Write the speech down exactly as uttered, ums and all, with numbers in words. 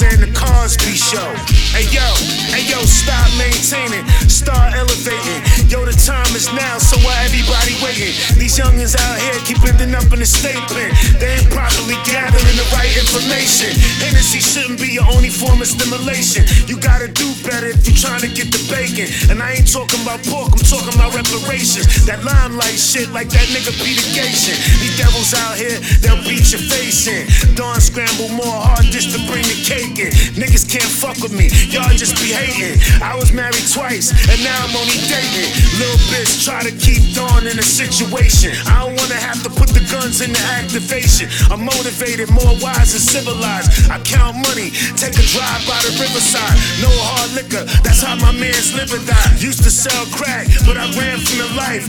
and the Cosby Show. Hey yo, hey yo, stop maintaining, start elevating. Yo, the time is now, so why everybody waiting? These youngins out here keep ending up in the state pen. They ain't properly gathering the right information. Hennessy shouldn't be your only form of stimulation. You gotta do better if you're trying to get the bacon. And I ain't talking about pork, I'm talking about reparations. That limelight shit like that nigga Peter Gatien. These devils out here, they'll beat your face in. Dawn scramble more hard just to bring the cake in. Niggas can't fuck with me, y'all just be hating. I was married twice, and now I'm only dating. Little bitch try to keep Dawn in a situation. I don't wanna have to put the guns in the activation. I'm motivated, more wise and civilized. I count money, take a drive by the riverside. No hard liquor, that's how my man's liver died. Used to sell crack, but I ran from the life.